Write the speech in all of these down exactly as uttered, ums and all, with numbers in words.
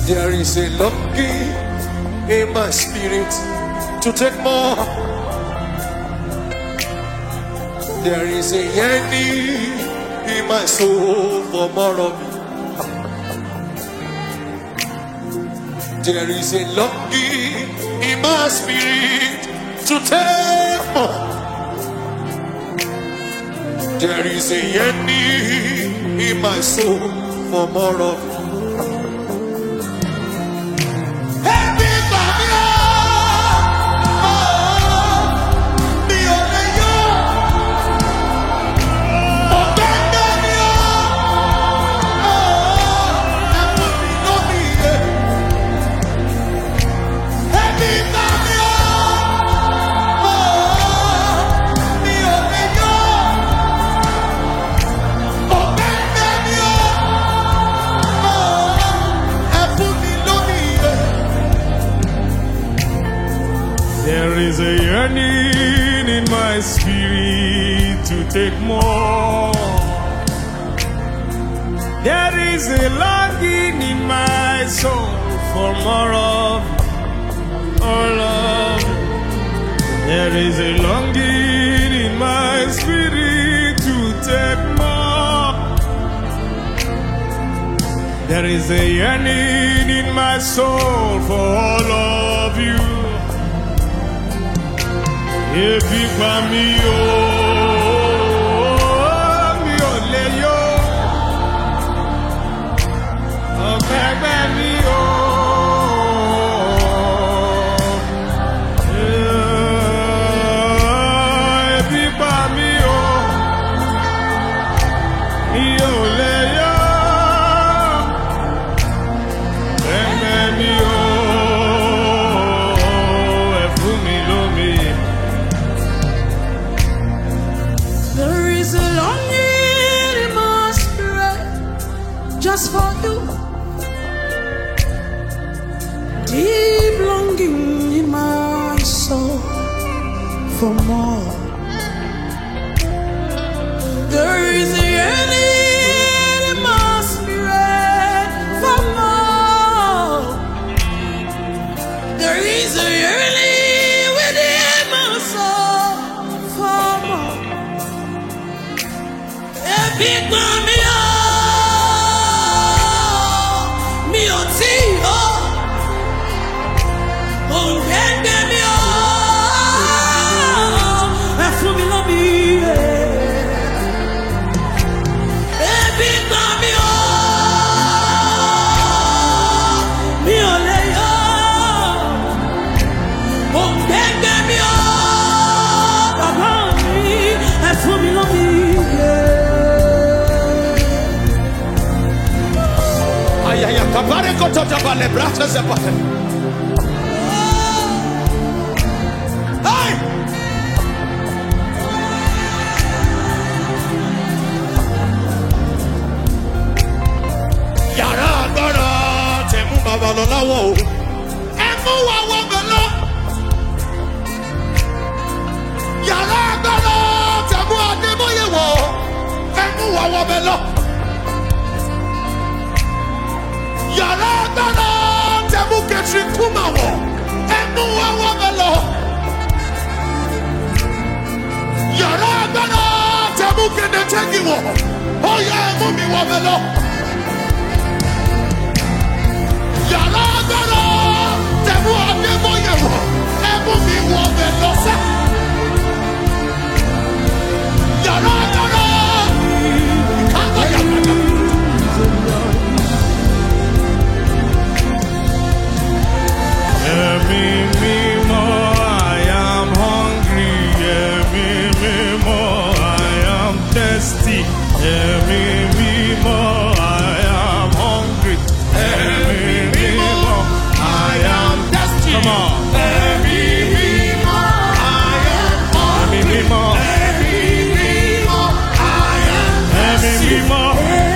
There is a longing in my spirit to take more. There is a yearning in my soul for more of you. There is a longing in my spirit to take more. There is a yearning in my soul for more of you. There is a yearning in my spirit to take more. There is a longing in my soul for more of all of. There is a longing in my spirit to take more. There is a yearning in my soul for all of you. Ebi pa mi o, mi ò lè yó. Ọ̀gbẹ́gbẹ́ mi o. Ebi pa mi o, mi ò lè yó. Ọ̀gbẹ́gbẹ́ mi o, ẹ fún mi lómi. Just for you, deep longing in my soul for more. There is a yearning in my spirit for more. There is a yearning within my soul for more. Epic mommy. Kapare koto jabale brata zapate. Hey! Yara gara temu babalo lawo. Emu wawo belo. Yara gara temu adeboye wo. Emu wawo belo. Yara gana temu ketri kumawo emu wawo belo. Yara gana temu kene tegiwo oya emu mi wo belo. Yara gana temu adeboye wo emu mi wo belo sa. Yara gana kanga yakana. Emi mimo, I am hungry. Emi mimo, I am thirsty. Emi mimo, I am hungry. Emi mimo, I am thirsty. Come on. Emi mimo, I am hungry. Emi mimo, Emi mimo, I am thirsty. Emi mimo,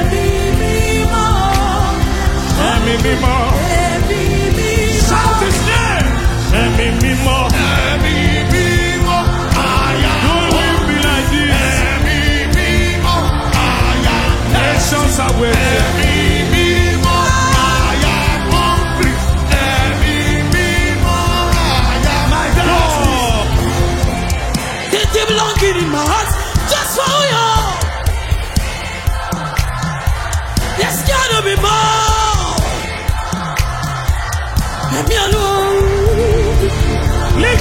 Emi mimo, Emi mimo. Shout his name. Emi mimo, Emi mimo, I am. Don't leave me like this. Emi mimo, I am. Nations are waiting. Emi mimo, I am.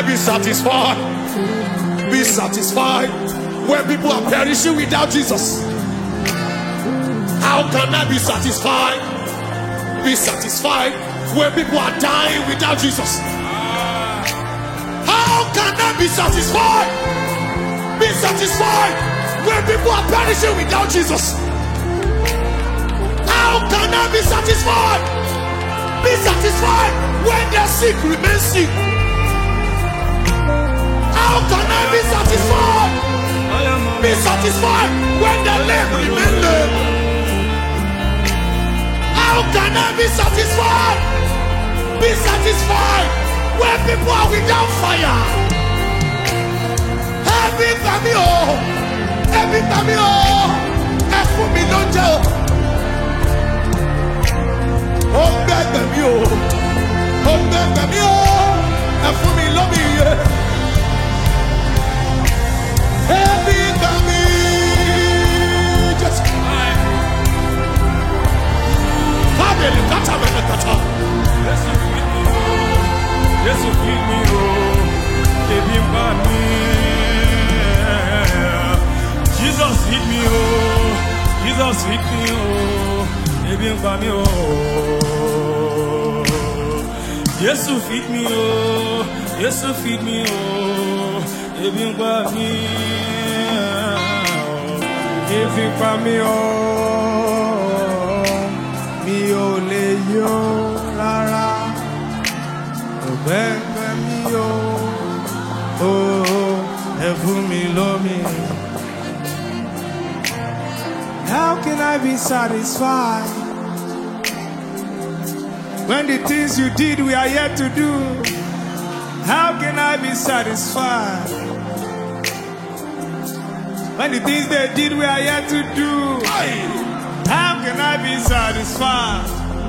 I be satisfied? Be satisfied when people are perishing without Jesus. How can I be satisfied? Be satisfied when people are dying without Jesus. How can I be satisfied? Be satisfied when people are perishing without Jesus. How can I be satisfied? Be satisfied when the sick remain sick. How can I be satisfied? Be satisfied when the lame remain lame. How can I be satisfied? Be satisfied when people are without fire. Every family, oh, every family, oh, every me don't tell. Oh, baby, me, oh, oh, baby, me, oh, every me love me, yeah. Every family, just family, kata, kata, kata. Yes, you feed me, oh, baby, me. Jesus feed me, oh, Jesus feed me, oh, baby, me, oh. Yes, you feed me, oh, yes, you feed me, oh, baby, me. If you buy me, oh, mi ò lè yó rárá. Bẹ́ẹ̀ mi o, oh, ẹ fún mi lómi. How can I be satisfied when the things you did we are yet to do? How can I be satisfied when the things they did we are yet to do? How can I be satisfied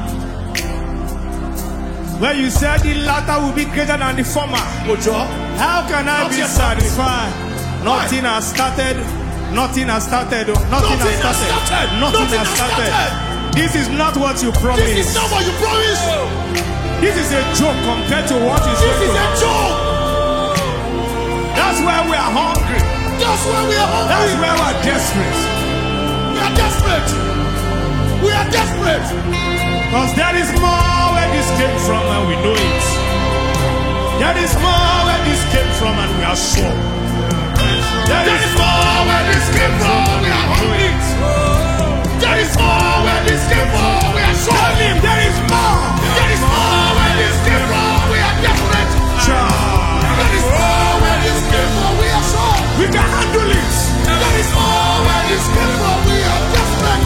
when you said the latter will be greater than the former? How can I be satisfied? Nothing has started. Nothing has started. Nothing has started. Nothing has started. This is not what you promised. This is not what you promised. This is a joke compared to what is This is going a on. joke. That's why we are hungry. That's why we are hungry. That's why we are desperate. We are desperate. We are desperate. Because there is more where this came from and we know it. There is more where this came from and we are sure. There is more where this came from, we are hungry. There is more where this came from. We are sure. Tell him there is more. There is more where this came from. We are desperate. There is more where this came from. We are sure. We can handle it. There is more where this came from. We are desperate.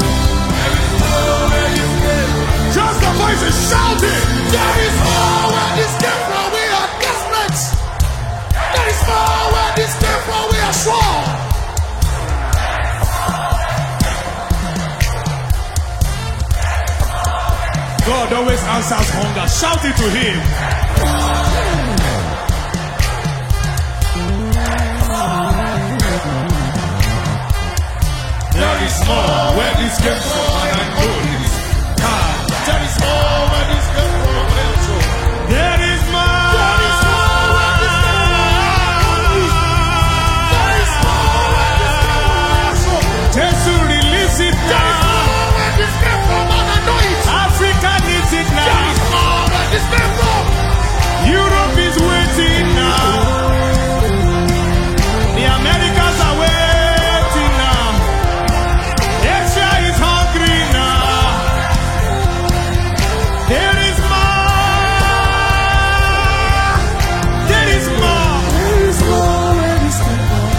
Just the voice is shouting. There is more where this came from. We are desperate. There is more where this came from. We are sure. God always answers hunger. Shout it to him. There is more where this came from. And I know this. There is more where this came from. I am sure. There is more. There is more where this came from. There is more where this came from. I am sure. Jesus release it There is now. more where this came from. And I know it. Africa needs it There now. is more where this came from. Europe is waiting now. The Americans are waiting now. Asia is hungry now. There is more. There is more. There is more where this came from.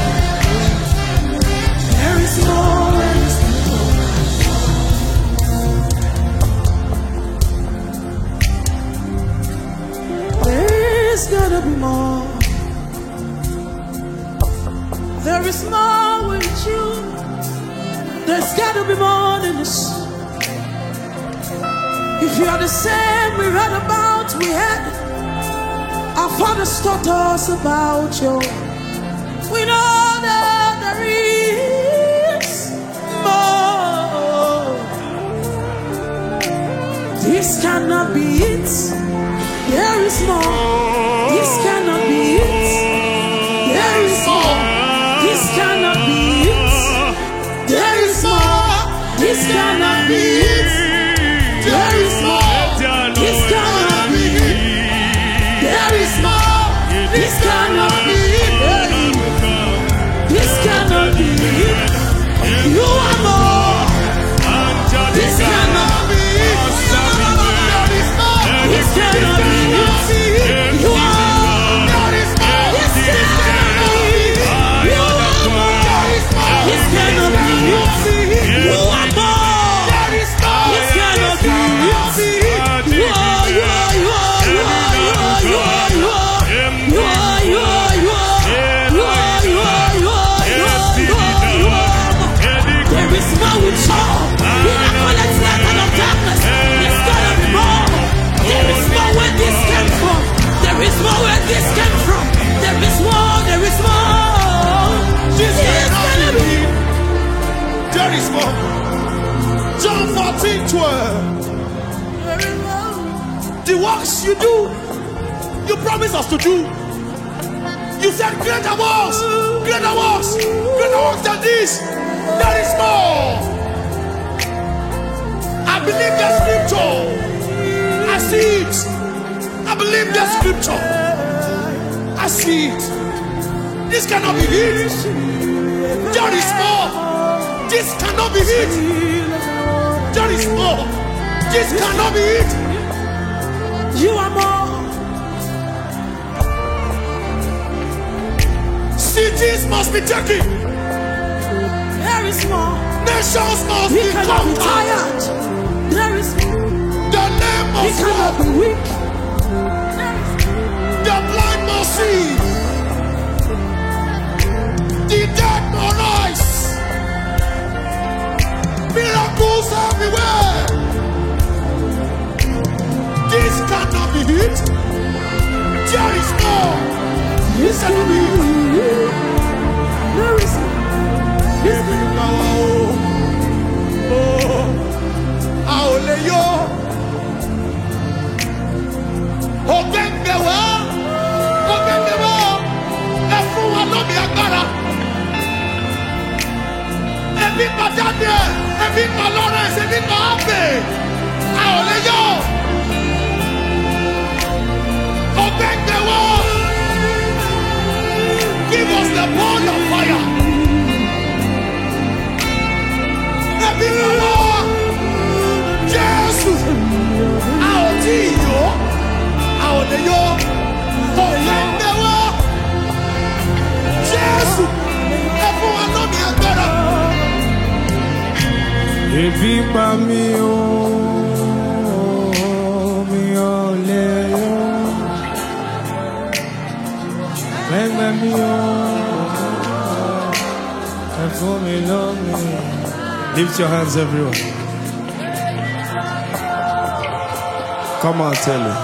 There is more where this came from. There's gotta be more. There is more with you. There's gotta be more than this. If you are the same we read about, we had our fathers taught us about you. We know that there is more. This cannot be it. There is more. This cannot be cannot be it. There is more. This cannot be it. There is more. This cannot be it. This cannot be it. You are more. This cannot be it. This cannot be it. You are. This cannot be it. You are more. This cannot be it. You are more. This cannot be it. You are. You are. You are. You are. You are. You are. You are. You are. You are. You are. You are. You are. You are. You are. You are. There is more with you. In a college level of darkness, there's gonna be more. There is more where this came from. There is more where this came from. There is more. There is more. This There's gonna be. There is more. John fourteen twelve. The works you do, you promise us to do. You said greater works, greater works, greater works than this. There is more. I believe the scripture. I see it. I believe the scripture. I see it. This cannot be it. There is more. This cannot be it. There is more. This cannot be it. You are more. Cities must be taken. There is more. Nations must We be cannot be conquered. tired. There is more. The lame We must cannot walk. be weak. There is The blind must see. The dead must rise. Miracles everywhere. This cannot be it. There is more. This cannot be it. There is more. Give me power. Oh, Aoleyo. Ogengewa. Ogengewa. Ẹ̀fún wa lómi agbára. Ẹbí pa Daniel. Ẹbí pa Lawrence. Ẹbí pa Abe. Aoleyo. Ogengewa. Give us the ball of fire. Ẹbí pa wá. Jésù. A ò tí ì yó. Aoleyo. Ogengewa. Jésù. Ẹ̀fún wa lómi agbára. Ebi pa mi o, mi ò lè yó. Ẹgbẹ́ mi o, ẹ fún mi lómi. Lift your hands, everyone. Come on, tell me.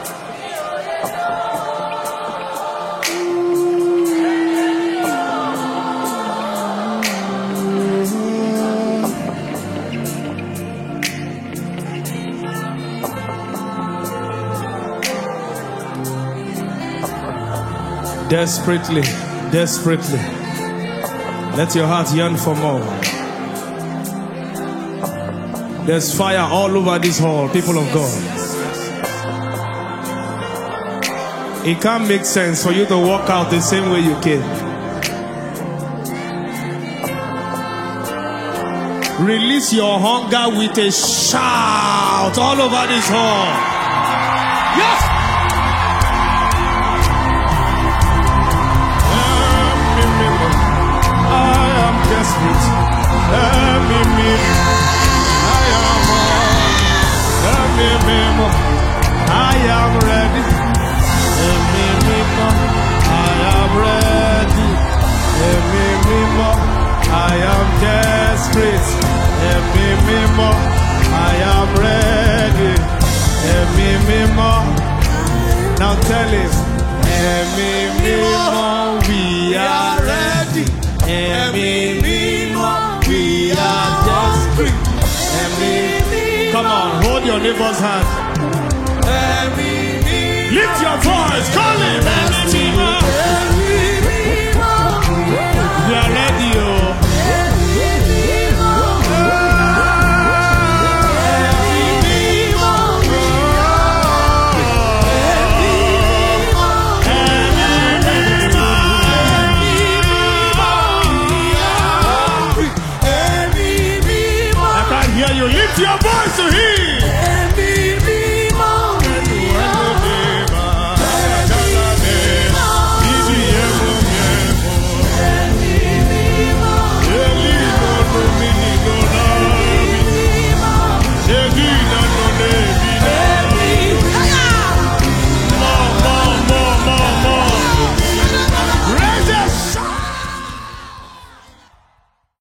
Desperately, desperately. Let your heart yearn for more. There's fire all over this hall, people of God. It can't make sense for you to walk out the same way you came. Release your hunger with a shout all over this hall. Yes! I am desperate. I am ready. I am ready. I am desperate. I am ready. Now tell him, we are ready. We are desperate. Come on, hold your neighbor's hand. Lift your voice, call him.